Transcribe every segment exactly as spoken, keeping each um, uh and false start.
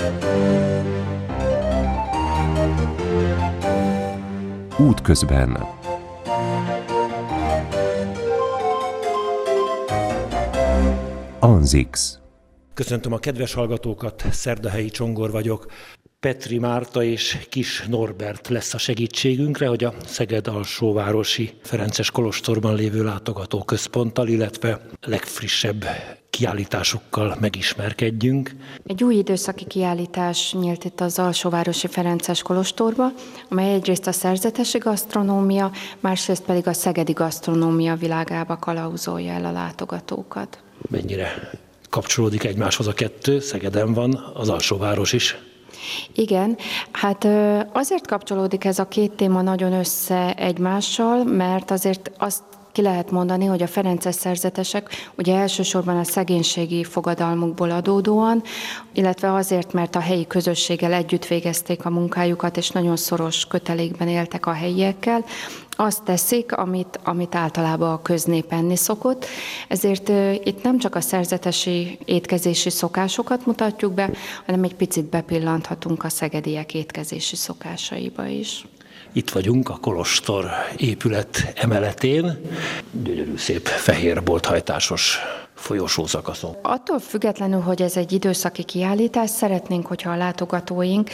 Útközben. Anzix. Köszöntöm a kedves hallgatókat, Szerdahelyi Csongor vagyok. Petri Márta és Kis Norbert lesz a segítségünkre, hogy a Szeged alsóvárosi Ferences kolostorban lévő látogatóközponttal, illetve legfrissebb kiállításukkal megismerkedjünk. Egy új időszaki kiállítás nyílt itt az alsóvárosi Ferences kolostorba, amely egyrészt a szerzetesi gasztronómia, másrészt pedig a szegedi gasztronómia világába kalauzolja el a látogatókat. Mennyire kapcsolódik egymáshoz a kettő? Szegeden van az alsóváros is. Igen, hát azért kapcsolódik ez a két téma nagyon össze egymással, mert azért azt ki lehet mondani, hogy a ferences szerzetesek ugye elsősorban a szegénységi fogadalmukból adódóan, illetve azért, mert a helyi közösséggel együtt végezték a munkájukat, és nagyon szoros kötelékben éltek a helyiekkel, azt teszik, amit, amit általában a köznép enni szokott. Ezért uh, itt nem csak a szerzetesi étkezési szokásokat mutatjuk be, hanem egy picit bepillanthatunk a szegediek étkezési szokásaiba is. Itt vagyunk a kolostor épület emeletén, gyönyörű szép fehér bolthajtásos folyosószakaszon. Attól függetlenül, hogy ez egy időszaki kiállítás, szeretnénk, hogyha a látogatóink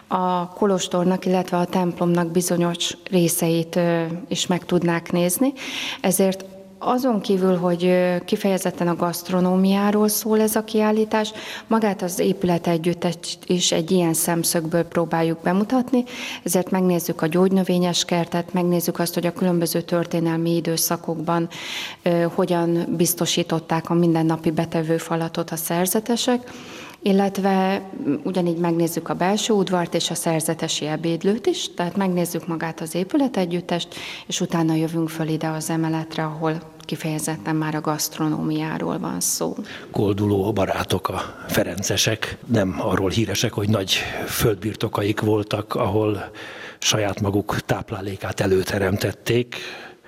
a kolostornak, illetve a templomnak bizonyos részeit is meg tudnák nézni. Ezért azon kívül, hogy kifejezetten a gasztronómiáról szól ez a kiállítás, magát az épület együtt is egy ilyen szemszögből próbáljuk bemutatni, ezért megnézzük a gyógynövényes kertet, megnézzük azt, hogy a különböző történelmi időszakokban uh, hogyan biztosították a mindennapi betevőfalatot a szerzetesek, illetve ugyanígy megnézzük a belső udvart és a szerzetesi ebédlőt is, tehát megnézzük magát az épület együttest, és utána jövünk föl ide az emeletre, ahol kifejezetten már a gasztronómiáról van szó. Kolduló barátok a ferencesek, nem arról híresek, hogy nagy földbirtokaik voltak, ahol saját maguk táplálékát előteremtették.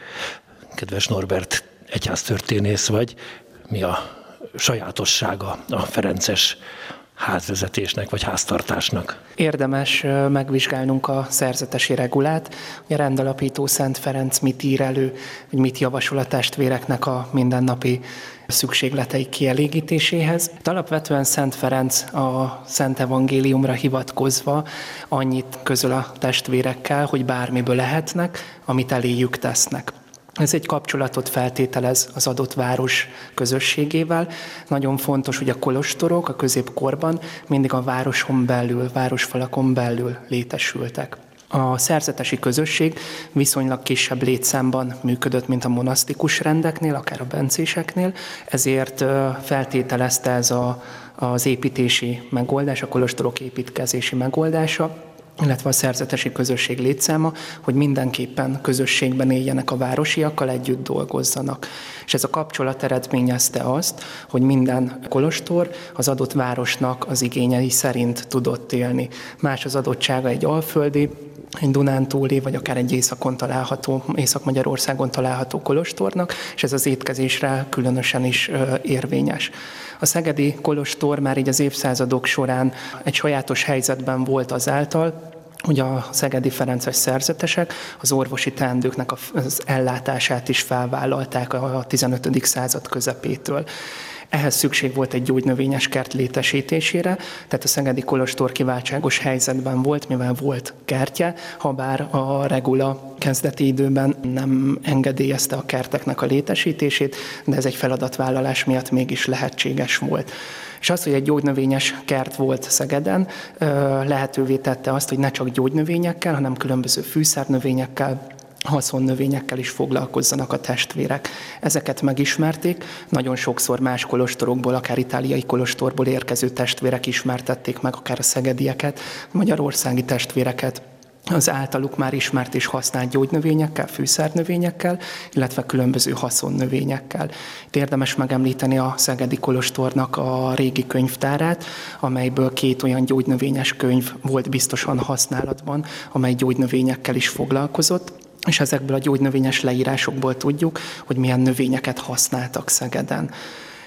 Kedves Norbert, egyháztörténész vagy, mi a sajátossága a ferences házvezetésnek vagy háztartásnak? Érdemes megvizsgálnunk a szerzetesi regulát. A rendalapító Szent Ferenc mit ír elő, vagy mit javasol a testvéreknek a mindennapi szükségleteik kielégítéséhez. Alapvetően Szent Ferenc a Szent Evangéliumra hivatkozva annyit közöl a testvérekkel, hogy bármiből lehetnek, amit eléjük tesznek. Ez egy kapcsolatot feltételez az adott város közösségével. Nagyon fontos, hogy a kolostorok a középkorban mindig a városon belül, városfalakon belül létesültek. A szerzetesi közösség viszonylag kisebb létszámban működött, mint a monasztikus rendeknél, akár a bencéseknél, ezért feltételezte ez a, az építési megoldás, a kolostorok építkezési megoldása, illetve a szerzetesi közösség létszáma, hogy mindenképpen közösségben éljenek a városiakkal, együtt dolgozzanak. És ez a kapcsolat eredményezte azt, hogy minden kolostor az adott városnak az igényei szerint tudott élni. Más az adottsága egy alföldi, egy dunántúli, vagy akár egy északon található, Észak-Magyarországon található kolostornak, és ez az étkezésre különösen is érvényes. A szegedi kolostor már így az évszázadok során egy sajátos helyzetben volt azáltal, hogy a szegedi ferences szerzetesek az orvosi teendőknek az ellátását is felvállalták a tizenötödik század közepétől. Ehhez szükség volt egy gyógynövényes kert létesítésére, tehát a szegedi kolostor kiváltságos helyzetben volt, mivel volt kertje, habár a regula kezdeti időben nem engedélyezte a kerteknek a létesítését, de ez egy feladatvállalás miatt mégis lehetséges volt. És az, hogy egy gyógynövényes kert volt Szegeden, lehetővé tette azt, hogy ne csak gyógynövényekkel, hanem különböző fűszernövényekkel, haszonnövényekkel is foglalkozzanak a testvérek. Ezeket megismerték, nagyon sokszor más kolostorokból, akár itáliai kolostorból érkező testvérek ismertették meg akár a szegedieket, magyarországi testvéreket az általuk már ismert és használt gyógynövényekkel, fűszernövényekkel, illetve különböző haszonnövényekkel. Itt érdemes megemlíteni a szegedi kolostornak a régi könyvtárát, amelyből két olyan gyógynövényes könyv volt biztosan használatban, amely gyógynövényekkel is foglalkozott, és ezekből a gyógynövényes leírásokból tudjuk, hogy milyen növényeket használtak Szegeden.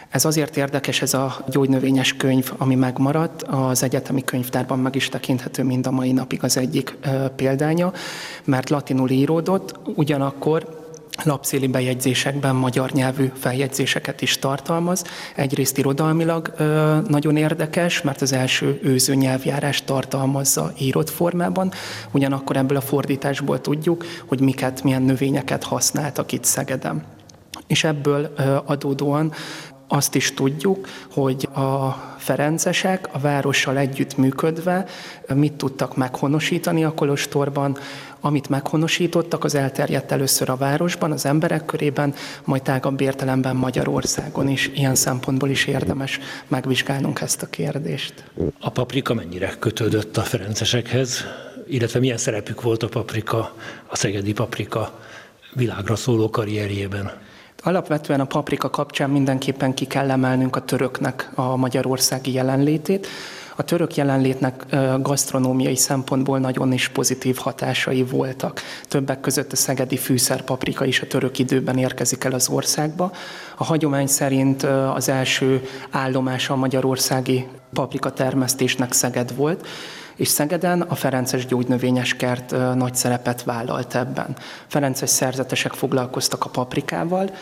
Ez azért érdekes, ez a gyógynövényes könyv, ami megmaradt, az egyetemi könyvtárban meg is tekinthető mind a mai napig az egyik példánya, mert latinul íródott, ugyanakkor lapszéli bejegyzésekben magyar nyelvű feljegyzéseket is tartalmaz. Egyrészt irodalmilag ö, nagyon érdekes, mert az első őző nyelvjárást tartalmazza írott formában, ugyanakkor ebből a fordításból tudjuk, hogy miket, milyen növényeket használtak itt Szegeden. És ebből ö, adódóan azt is tudjuk, hogy a ferencesek a várossal együtt működve mit tudtak meghonosítani a kolostorban. Amit meghonosítottak, az elterjedt először a városban, az emberek körében, majd tágabb értelemben Magyarországon is. Ilyen szempontból is érdemes megvizsgálnunk ezt a kérdést. A paprika mennyire kötődött a ferencesekhez, illetve milyen szerepük volt a paprika, a szegedi paprika világra szóló karrierjében? Alapvetően a paprika kapcsán mindenképpen ki kell emelnünk a töröknek a magyarországi jelenlétét. A török jelenlétnek gasztronómiai szempontból nagyon is pozitív hatásai voltak. Többek között a szegedi fűszerpaprika is a török időben érkezik el az országba. A hagyomány szerint az első állomása a magyarországi paprika termesztésnek Szeged volt, és Szegeden a ferences gyógynövényes kert nagy szerepet vállalt ebben. Ferences szerzetesek foglalkoztak a paprikával,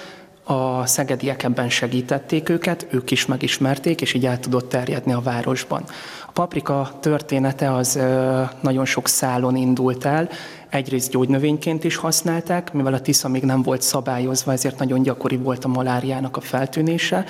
a szegediek ebben segítették őket, ők is megismerték, és így el tudott terjedni a városban. A paprika története az nagyon sok szálon indult el, egyrészt gyógynövényként is használták, mivel a Tisza még nem volt szabályozva, ezért nagyon gyakori volt a maláriának a feltűnése,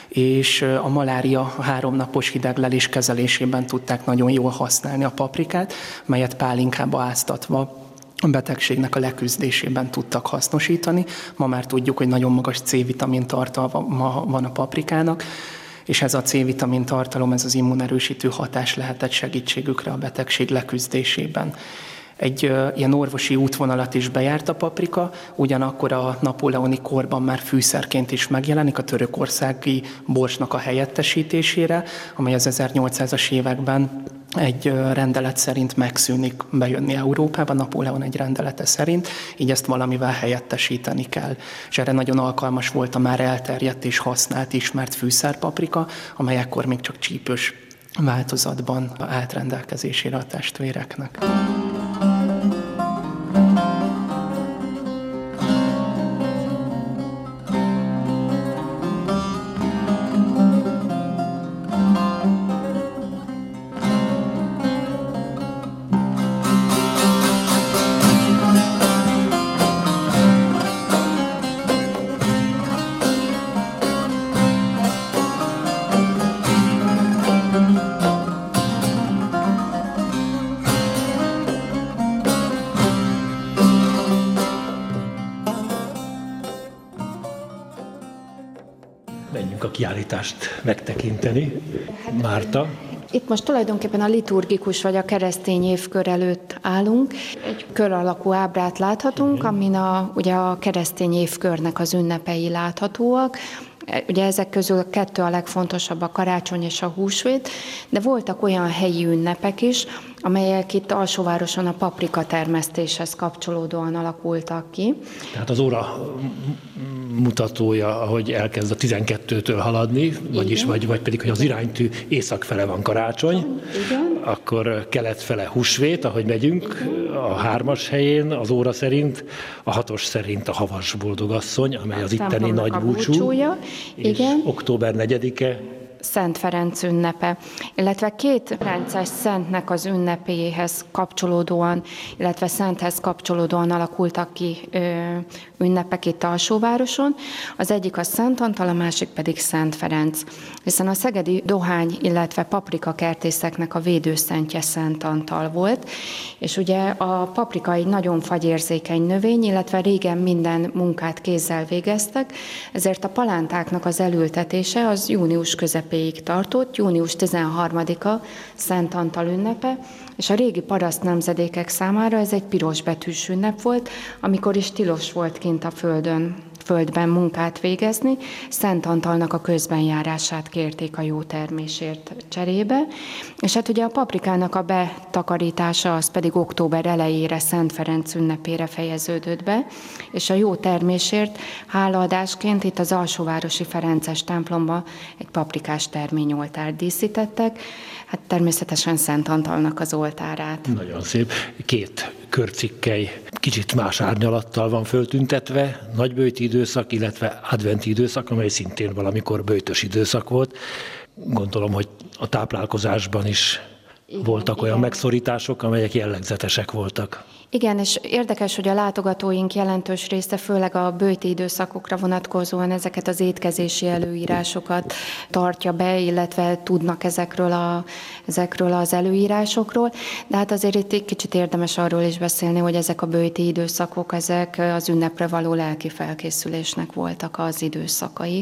és a malária háromnapos hideglelés kezelésében tudták nagyon jól használni a paprikát, melyet pálinkába áztatva a betegségnek a leküzdésében tudtak hasznosítani. Ma már tudjuk, hogy nagyon magas C-vitamin tartalma van a paprikának, és ez a C-vitamin tartalom, ez az immunerősítő hatás lehetett segítségükre a betegség leküzdésében. Egy uh, ilyen orvosi útvonalat is bejárt a paprika, ugyanakkor a napóleoni korban már fűszerként is megjelenik a törökországi borsnak a helyettesítésére, amely az ezernyolcszázas években egy uh, rendelet szerint megszűnik bejönni Európába, Napóleon egy rendelete szerint, így ezt valamivel helyettesíteni kell. És erre nagyon alkalmas volt a már elterjedt és használt ismert fűszerpaprika, amely ekkor még csak csípős változatban állt rendelkezésére a testvéreknek. Menjünk a kiállítást megtekinteni. Márta? Itt most tulajdonképpen a liturgikus vagy a keresztény évkör előtt állunk. Egy kör alakú ábrát láthatunk, amin a, ugye a keresztény évkörnek az ünnepei láthatóak. Ugye ezek közül kettő a legfontosabb, a karácsony és a húsvét, de voltak olyan helyi ünnepek is, amelyek itt Alsóvároson a paprika termesztéshez kapcsolódóan alakultak ki. Tehát az óra mutatója, ahogy elkezd a tizenkettőtől haladni, vagyis vagy, vagy pedig, hogy az iránytű észak fele van karácsony, igen. Akkor kelet fele húsvét, ahogy megyünk, a hármas helyén az óra szerint, a hatos szerint a havas boldogasszony, amely az itteni nagy búcsú, búcsúja, és igen. október negyedike, Szent Ferenc ünnepe, illetve két ferences szentnek az ünnepéhez kapcsolódóan, illetve szenthez kapcsolódóan alakultak ki ö, ünnepek itt Alsóvároson. Az egyik a Szent Antal, a másik pedig Szent Ferenc, hiszen a szegedi dohány, illetve paprika kertészeknek a védőszentje Szent Antal volt, és ugye a paprika egy nagyon fagyérzékeny növény, illetve régen minden munkát kézzel végeztek, ezért a palántáknak az elültetése az június közepéig tartott, június tizenharmadika Szent Antal ünnepe, és a régi paraszt nemzedékek számára ez egy piros betűs ünnep volt, amikor is tilos volt kint a földön földben munkát végezni. Szent Antalnak a közbenjárását kérték a jó termésért cserébe. És hát ugye a paprikának a betakarítása az pedig október elejére, Szent Ferenc ünnepére fejeződött be, és a jó termésért hálaadásként itt az Alsóvárosi Ferences templomba egy paprikás terményoltárt díszítettek, hát természetesen Szent Antalnak az oltárát. Nagyon szép. Két körcikkely kicsit más árnyalattal van föltüntetve, nagyböjti időszak, illetve adventi időszak, amely szintén valamikor böjtös időszak volt. Gondolom, hogy a táplálkozásban is igen, voltak igen. olyan megszorítások, amelyek jellegzetesek voltak. Igen, és érdekes, hogy a látogatóink jelentős része, főleg a böjti időszakokra vonatkozóan ezeket az étkezési előírásokat tartja be, illetve tudnak ezekről, a, ezekről az előírásokról. De hát azért itt egy kicsit érdemes arról is beszélni, hogy ezek a böjti időszakok, ezek az ünnepre való lelki felkészülésnek voltak az időszakai.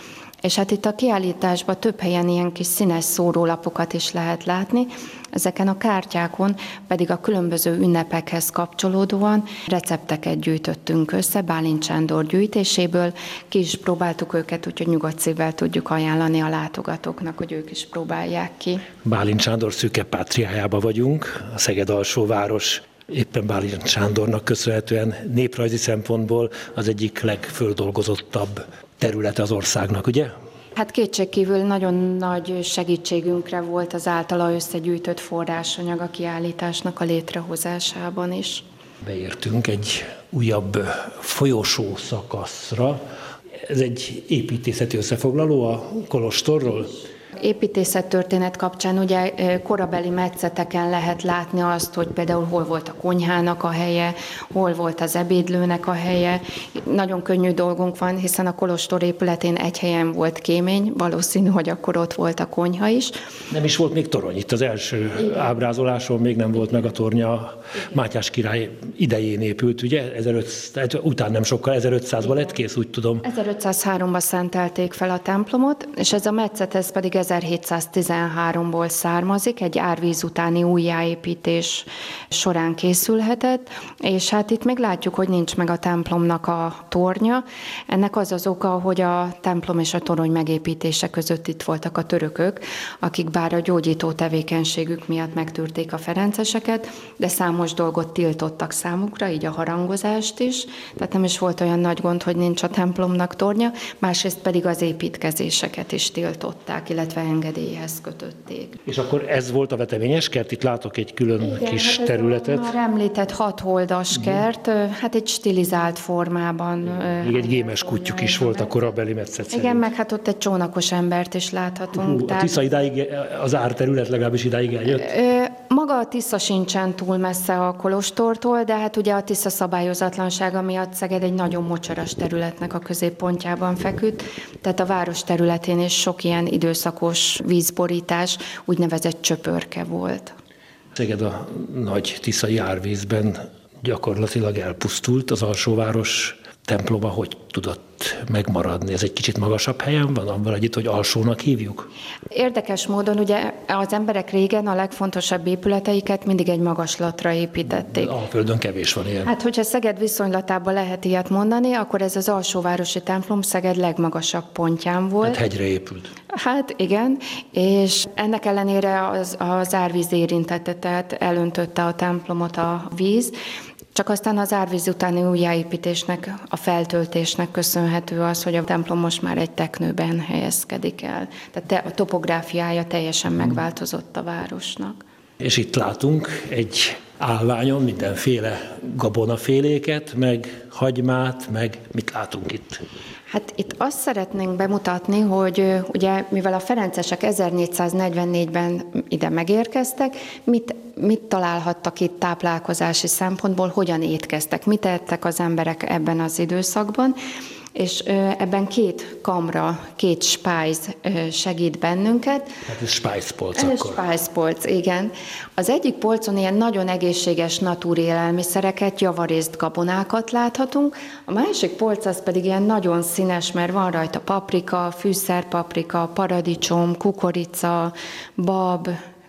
És hát itt a kiállításban több helyen ilyen kis színes szórólapokat is lehet látni, ezeken a kártyákon pedig a különböző ünnepekhez kapcsolódóan recepteket gyűjtöttünk össze Bálint Sándor gyűjtéséből, ki is próbáltuk őket, úgyhogy nyugodt szívvel tudjuk ajánlani a látogatóknak, hogy ők is próbálják ki. Bálint Sándor szűke pátriájába vagyunk, a Szeged alsóváros éppen Bálint Sándornak köszönhetően néprajzi szempontból az egyik legföldolgozottabb területe az országnak, ugye? Hát kétségkívül nagyon nagy segítségünkre volt az általa összegyűjtött forrásanyag a kiállításnak a létrehozásában is. Beértünk egy újabb folyosó szakaszra. Ez egy építészeti összefoglaló a kolostorról? Építészettörténet kapcsán ugye korabeli metszeteken lehet látni azt, hogy például hol volt a konyhának a helye, hol volt az ebédlőnek a helye. Nagyon könnyű dolgunk van, hiszen a kolostor épületén egy helyen volt kémény, valószínű, hogy akkor ott volt a konyha is. Nem is volt még torony, itt az első igen. ábrázoláson még nem volt meg a tornya. Mátyás király idején épült, ugye? ezerötszáz, után nem sokkal, ezerötszázban lett kész, úgy tudom. ezerötszázháromban szentelték fel a templomot, és ez a metszet, ez pedig ezerhétszáztizenháromból származik, egy árvíz utáni újjáépítés során készülhetett, és hát itt még látjuk, hogy nincs meg a templomnak a tornya. Ennek az az oka, hogy a templom és a torony megépítése között itt voltak a törökök, akik bár a gyógyító tevékenységük miatt megtűrték a ferenceseket, de számos dolgot tiltottak számukra, így a harangozást is, tehát nem is volt olyan nagy gond, hogy nincs a templomnak tornya, másrészt pedig az építkezéseket is tiltották, illetve engedélyhez kötötték. És akkor ez volt a veteményes kert? Itt látok egy külön igen, kis hát területet. Már említett hatholdas kert, hát egy stilizált formában. Még egy gémes kutyuk is volt a korabeli metszet szerint. Igen, meg hát ott egy csónakos embert is láthatunk. Hú, a Tisza idáig, az árterület legalábbis idáig eljött? Maga a Tisza sincsen túl messze a kolostortól, de hát ugye a Tisza szabályozatlansága miatt Szeged egy nagyon mocsaras területnek a középpontjában feküdt, tehát a város területén is sok ilyen időszakos vízborítás, úgynevezett csöpörke volt. Szeged a nagy tiszai árvízben gyakorlatilag elpusztult, az alsóváros temploma hogy tudott megmaradni? Ez egy kicsit magasabb helyen van, abban együtt, hogy alsónak hívjuk? Érdekes módon ugye az emberek régen a legfontosabb épületeiket mindig egy magaslatra építették. A Földön kevés van ilyen. Hát, hogyha Szeged viszonylatában lehet ilyet mondani, akkor ez az alsóvárosi templom Szeged legmagasabb pontján volt. Hát hegyre épült. Hát igen, és ennek ellenére az, az árvíz érintette, tehát elöntötte a templomot a víz, csak aztán az árvíz utáni újjáépítésnek, a feltöltésnek köszönhető az, hogy a templom most már egy teknőben helyezkedik el. Tehát a topográfiája teljesen megváltozott a városnak. És itt látunk egy állványon mindenféle gabonaféléket, meg hagymát, meg mit látunk itt? Hát itt azt szeretnénk bemutatni, hogy ugye mivel a ferencesek ezernégyszáznegyvennégyben ide megérkeztek, mit, mit találhattak itt táplálkozási szempontból, hogyan étkeztek, mit ettek az emberek ebben az időszakban, és ebben két kamra, két spájz segít bennünket. Hát ez spájzpolc akkor. Ez spájzpolc, igen. Az egyik polcon ilyen nagyon egészséges natúrélelmiszereket, javarészt gabonákat láthatunk, a másik polc az pedig ilyen nagyon színes, mert van rajta paprika, fűszerpaprika, paradicsom, kukorica, bab,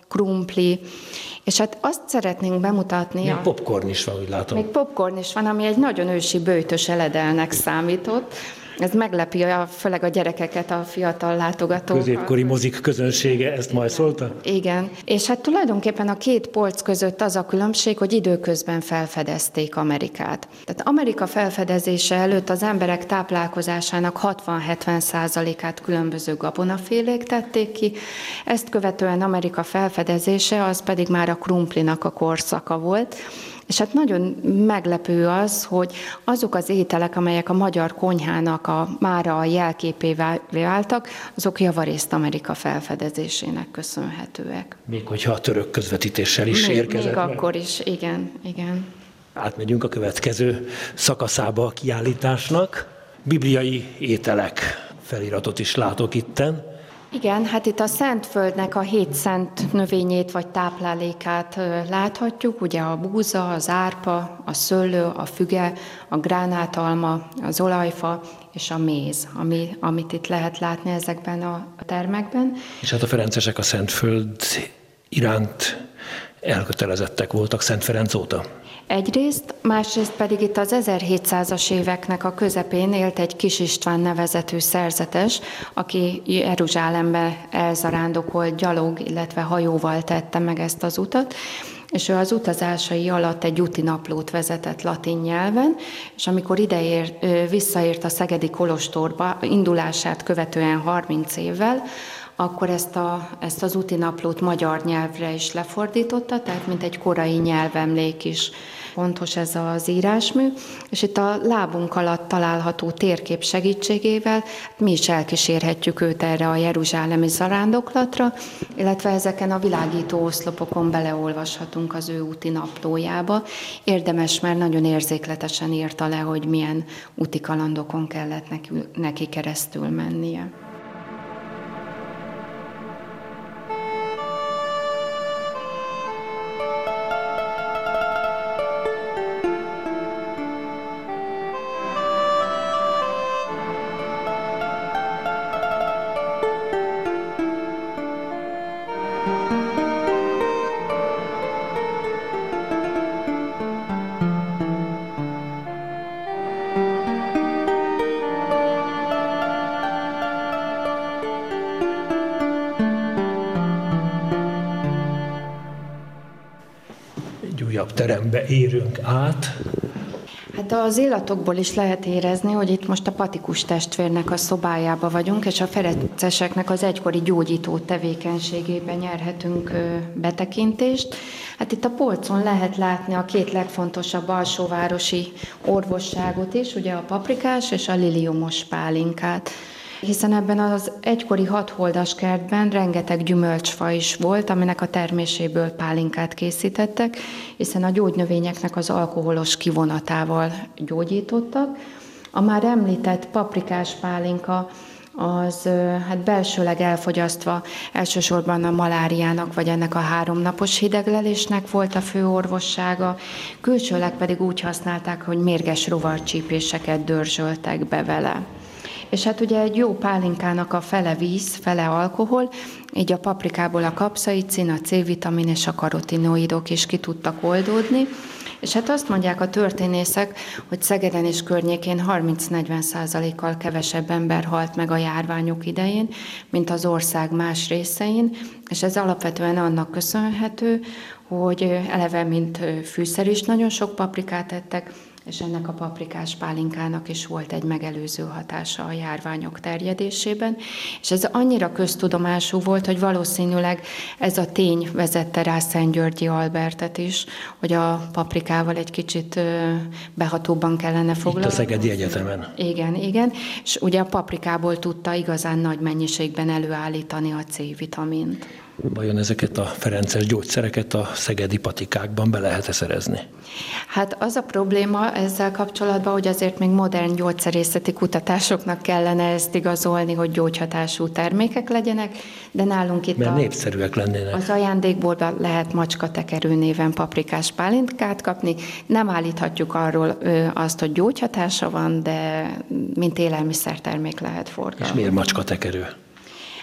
krumpli, és hát azt szeretnénk bemutatni... Még a... popcorn is van, úgy látom. Még popcorn is van, ami egy nagyon ősi böjtös eledelnek számított. Ez meglepi a, főleg a gyerekeket, a fiatal látogatókat. Középkori mozik közönsége ezt majd szólta? Igen, és hát tulajdonképpen a két polc között az a különbség, hogy időközben felfedezték Amerikát. Tehát Amerika felfedezése előtt az emberek táplálkozásának hatvan-hetven százalékát különböző gabonafélék tették ki, ezt követően Amerika felfedezése az pedig már a krumplinak a korszaka volt. És hát nagyon meglepő az, hogy azok az ételek, amelyek a magyar konyhának a, mára a jelképévé váltak, azok javarészt Amerika felfedezésének köszönhetőek. Még hogyha a török közvetítéssel is még, érkezett. Még meg. akkor is, igen, igen. Átmegyünk a következő szakaszába a kiállításnak. Bibliai ételek feliratot is látok itten. Igen, hát itt a Szentföldnek a hét szent növényét vagy táplálékát láthatjuk, ugye a búza, az árpa, a szőlő, a füge, a gránátalma, az olajfa és a méz, ami, amit itt lehet látni ezekben a termekben. És hát a ferencesek a Szentföld iránt elkötelezettek voltak Szent Ferenc óta. Egyrészt, másrészt pedig itt az ezerhétszázas éveknek a közepén élt egy Kis István nevezetű szerzetes, aki Jeruzsálembe elzarándokolt gyalog, illetve hajóval tette meg ezt az utat, és ő az utazásai alatt egy útinaplót vezetett latin nyelven, és amikor ideér, visszaért a szegedi kolostorba, indulását követően harminc évvel, akkor ezt, a, ezt az útinaplót magyar nyelvre is lefordította, tehát mint egy korai nyelvemlék is fontos ez az írásmű, és itt a lábunk alatt található térkép segítségével mi is elkísérhetjük őt erre a jeruzsálemi zarándoklatra, illetve ezeken a világító oszlopokon beleolvashatunk az ő úti naplójába. Érdemes, mert nagyon érzékletesen írta le, hogy milyen úti kalandokon kellett neki, neki keresztül mennie. Terembe érünk át. Hát az illatokból is lehet érezni, hogy itt most a Patikus testvérnek a szobájába vagyunk, és a ferenceseknek az egykori gyógyító tevékenységében nyerhetünk betekintést. Hát itt a polcon lehet látni a két legfontosabb alsóvárosi orvosságot is, ugye a paprikás és a liliomos pálinkát. Hiszen ebben az egykori hatholdas kertben rengeteg gyümölcsfa is volt, aminek a terméséből pálinkát készítettek, hiszen a gyógynövényeknek az alkoholos kivonatával gyógyítottak. A már említett paprikás pálinka az hát belsőleg elfogyasztva elsősorban a maláriának, vagy ennek a háromnapos hideglelésnek volt a fő orvossága, külsőleg pedig úgy használták, hogy mérges rovarcsípéseket dörzsöltek be vele. És hát ugye egy jó pálinkának a fele víz, fele alkohol, így a paprikából a kapszaicin, a C-vitamin és a karotinoidok is ki tudtak oldódni. És hát azt mondják a történészek, hogy Szegeden és környékén harminc-negyven százalékkal kevesebb ember halt meg a járványok idején, mint az ország más részein, és ez alapvetően annak köszönhető, hogy eleve mint fűszer is nagyon sok paprikát ettek, és ennek a paprikás pálinkának is volt egy megelőző hatása a járványok terjedésében, és ez annyira köztudomású volt, hogy valószínűleg ez a tény vezette rá Szentgyörgyi Albertet is, hogy a paprikával egy kicsit behatóbban kellene foglalkozni. Itt a Szegedi Egyetemen. Igen, igen, és ugye a paprikából tudta igazán nagy mennyiségben előállítani a C-vitamint. Vajon ezeket a ferences gyógyszereket a szegedi patikákban be lehet-e szerezni? Hát az a probléma ezzel kapcsolatban, hogy azért még modern gyógyszerészeti kutatásoknak kellene ezt igazolni, hogy gyógyhatású termékek legyenek, de nálunk itt Mert a, népszerűek lennének. Az ajándékból lehet macskatekerő néven paprikás pálinkát kapni. Nem állíthatjuk arról ö, azt, hogy gyógyhatása van, de mint élelmiszertermék lehet forgalmazni. És miért macskatekerő?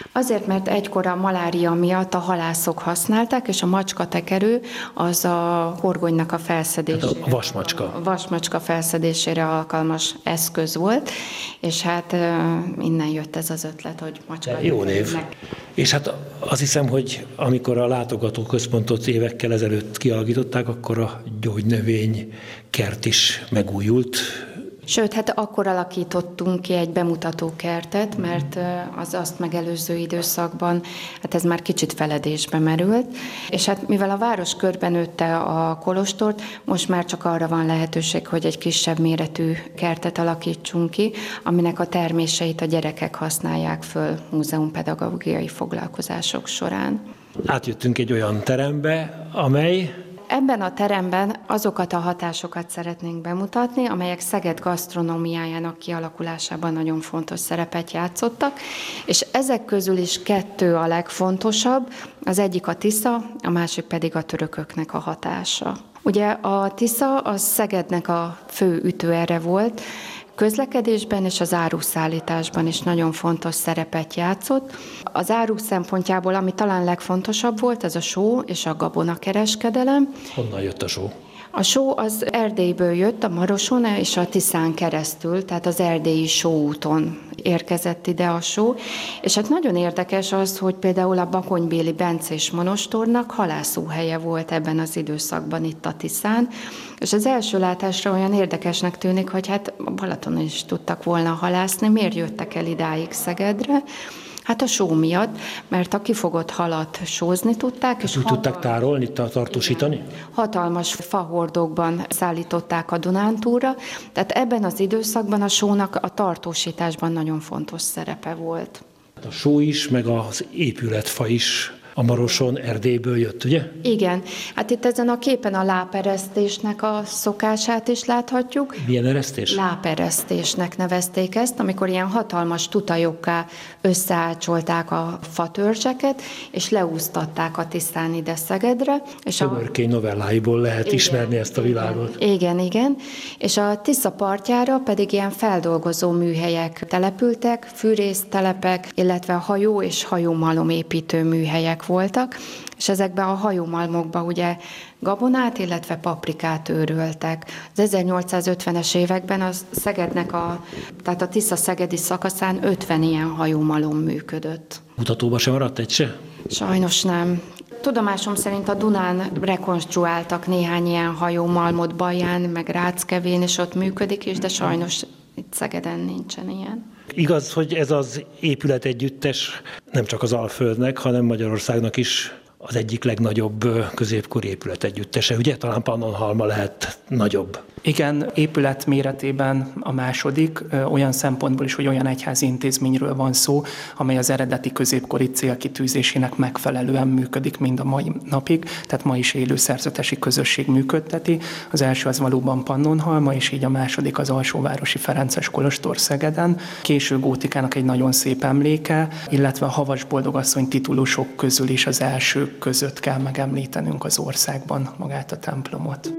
Azért, mert egykor a malária miatt a halászok használták, és a macskatekerő az a horgonynak a felszedésére. Hát a vasmacska. A vasmacska felszedésére alkalmas eszköz volt, és hát innen jött ez az ötlet, hogy macska. Jó név. Meg. És hát azt hiszem, hogy amikor a látogatóközpontot évekkel ezelőtt kialakították, akkor a gyógynövény kert is megújult. Sőt, hát akkor alakítottunk ki egy bemutatókertet, mert az azt megelőző időszakban, hát ez már kicsit feledésbe merült, és hát mivel a város körben nőtte a kolostort, most már csak arra van lehetőség, hogy egy kisebb méretű kertet alakítsunk ki, aminek a terméseit a gyerekek használják föl múzeumpedagógiai foglalkozások során. Átjöttünk egy olyan terembe, amely... Ebben a teremben azokat a hatásokat szeretnénk bemutatni, amelyek Szeged gasztronómiájának kialakulásában nagyon fontos szerepet játszottak, és ezek közül is kettő a legfontosabb, az egyik a Tisza, a másik pedig a törököknek a hatása. Ugye a Tisza az Szegednek a fő ütőere volt, közlekedésben és az áruszállításban is nagyon fontos szerepet játszott. Az áruk szempontjából, ami talán legfontosabb volt, ez a só és a gabonakereskedelem. Honnan jött a só? A só az Erdélyből jött, a Maroson és a Tiszán keresztül, tehát az erdélyi sóúton érkezett ide a só. És hát nagyon érdekes az, hogy például a bakonybéli bencés monostornak halászóhelye volt ebben az időszakban itt a Tiszán, és az első látásra olyan érdekesnek tűnik, hogy hát Balatonon is tudtak volna halászni, miért jöttek el idáig Szegedre? Hát a só miatt, mert a kifogott halat sózni tudták. És úgy tudták tárolni, tartósítani? Igen, hatalmas fahordókban szállították a Dunántúlra, tehát ebben az időszakban a sónak a tartósításban nagyon fontos szerepe volt. A só is, meg az épületfa is a Maroson Erdélyből jött, ugye? Igen. Hát itt ezen a képen a láperesztésnek a szokását is láthatjuk. Milyen eresztés? Láperesztésnek nevezték ezt, amikor ilyen hatalmas tutajokká összeácsolták a fatörzseket, és leúsztatták a Tiszán ide Szegedre. Tömörkény novelláiból lehet igen, ismerni ezt a világot. Igen, igen, igen. És a Tisza partjára pedig ilyen feldolgozó műhelyek települtek, fűrésztelepek, illetve hajó és hajómalom építő műhelyek voltak, és ezekben a hajómalmokban ugye gabonát, illetve paprikát őröltek. Az ezernyolcszázötvenes években a Szegednek a, tehát a Tisza-szegedi szakaszán ötven ilyen hajómalom működött. Mutatóba sem maradt egy se? Sajnos nem. Tudomásom szerint a Dunán rekonstruáltak néhány ilyen hajómalmot Baján, meg Ráckevén, és ott működik is, de sajnos itt Szegeden nincsen ilyen. Igaz, hogy ez az épületegyüttes nem csak az Alföldnek, hanem Magyarországnak is az egyik legnagyobb középkori épületegyüttese, ugye? Talán Pannonhalma lehet nagyobb. Igen, épület méretében a második, olyan szempontból is, hogy olyan egyházi intézményről van szó, amely az eredeti középkori célkitűzésének megfelelően működik mind a mai napig, tehát ma is élő szerzetesi közösség működteti. Az első az valóban Pannonhalma, és így a második az Alsóvárosi Ferences kolostor Szegeden. Késő gótikának egy nagyon szép emléke, illetve a Havas Boldogasszony titulusok közül is az elsők között kell megemlítenünk az országban magát a templomot.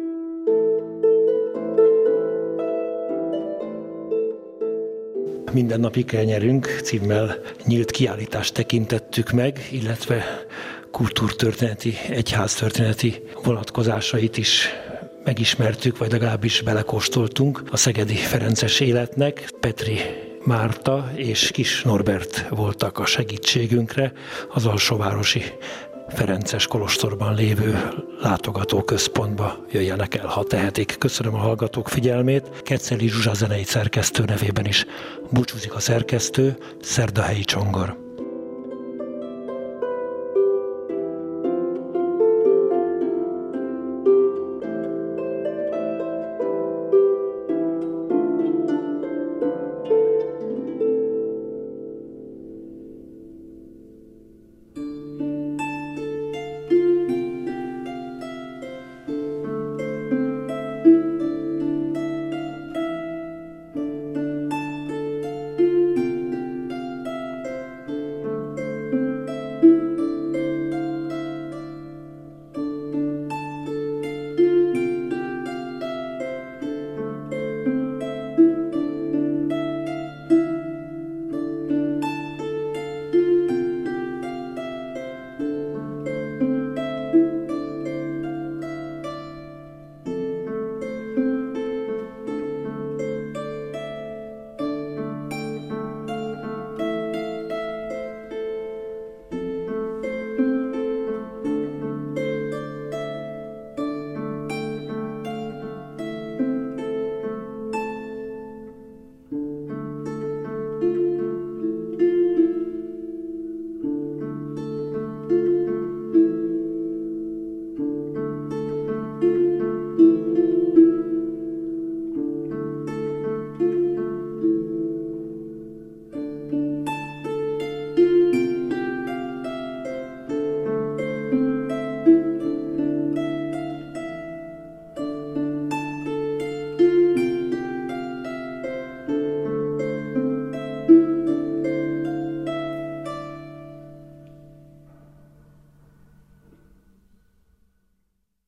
Mindennapi kell nyerünk címmel nyílt kiállítást tekintettük meg, illetve kultúrtörténeti, egyháztörténeti vonatkozásait is megismertük, vagy legalábbis belekóstoltunk a szegedi ferences életnek. Petri Márta és Kis Norbert voltak a segítségünkre az alsóvárosi ferences kolostorban lévő látogatóközpontba jöjjenek el, ha tehetik. Köszönöm a hallgatók figyelmét. Keceli Zsuzsa zenei szerkesztő nevében is búcsúzik a szerkesztő, Szerdahelyi Csongor.